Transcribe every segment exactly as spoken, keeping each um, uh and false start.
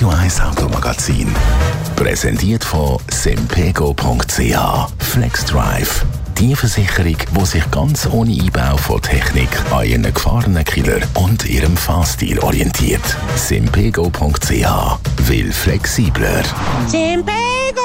Radio eins Automagazin. Präsentiert von simpego punkt c h. FlexDrive. Die Versicherung, die sich ganz ohne Einbau von Technik an ihren gefahrenen Killer und ihrem Fahrstil orientiert. simpego punkt c h. Will flexibler. Simpego!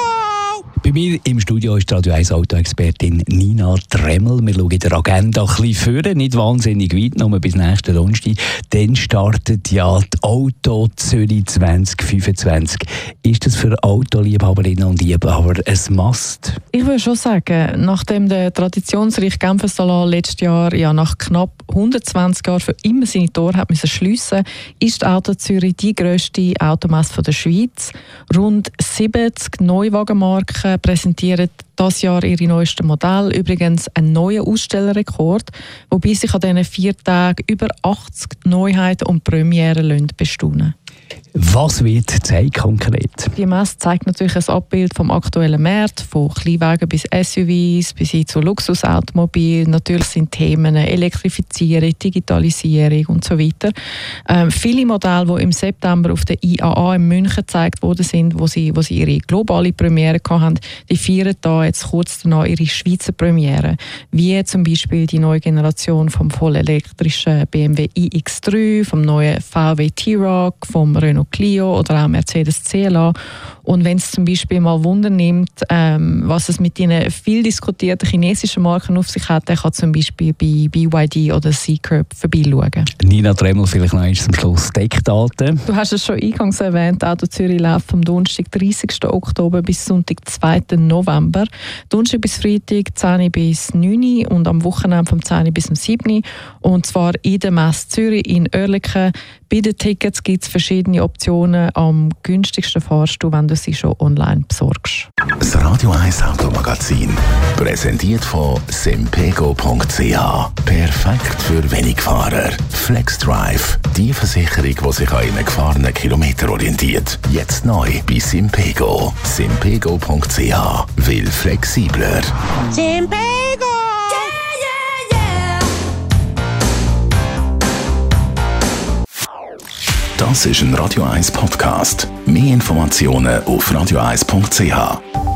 Bei mir im Studio ist die Radio eins Autoexpertin Nina Tremmel. Wir schauen der Agenda ein bisschen vor, nicht wahnsinnig weit, nur bis nächsten Donnerstag. Dann startet ja die Auto Zürich zwanzig fünfundzwanzig. Ist das für Autoliebhaberinnen und Liebhaber ein Must? Ich würde schon sagen, nachdem der traditionsreiche Genfer Salon letztes Jahr ja nach knapp hundertzwanzig Jahren für immer seine Tore hat müssen schliessen, ist die Auto Zürich die grösste Automesse der Schweiz. Rund siebzig Neuwagenmarken präsentieren dieses Jahr ihre neuesten Modelle. Übrigens ein neuer Ausstellerrekord, wobei sich an diesen vier Tagen über achtzig Neuheiten und Premieren bestaunen. Was wird gezeigt konkret? Die Messe zeigt natürlich ein Abbild vom aktuellen Markt, von Kleinwagen bis S U Vs, bis hin zu Luxusautomobilen. Natürlich sind Themen Elektrifizierung, Digitalisierung und so weiter. Ähm, viele Modelle, die im September auf der I A A in München gezeigt worden sind, wo sie, wo sie ihre globale Premiere hatten, die feiern da jetzt kurz danach ihre Schweizer Premiere. Wie zum Beispiel die neue Generation vom vollelektrischen B M W i X drei, vom neuen V W T-Roc, vom Renault Clio oder auch Mercedes C L A. Und wenn es zum Beispiel mal Wunder nimmt, ähm, was es mit den viel diskutierten chinesischen Marken auf sich hat, dann kann zum Beispiel bei B Y D oder C-Curb vorbeischauen. Nina Tremmel, vielleicht noch eins zum Schluss Deckdaten. Du hast es schon eingangs erwähnt, Auto Zürich läuft vom Donnerstag, dreißigsten Oktober bis Sonntag, zweiten November. Donnerstag bis Freitag, zehn bis neun und am Wochenende vom zehn bis sieben. Und zwar in der Messe Zürich in Oerlikon. Bei den Tickets gibt es verschiedene Optionen. Am günstigsten fahrst du, wenn du sie schon online besorgst. Das Radio eins Automagazin. Präsentiert von simpego punkt c h. Perfekt für Wenigfahrer. FlexDrive. Die Versicherung, die sich an ihren gefahrenen Kilometer orientiert. Jetzt neu bei Simpego. simpego punkt c h. Will flexibler. Simpego! Das ist ein Radio eins Podcast. Mehr Informationen auf radio eins punkt c h.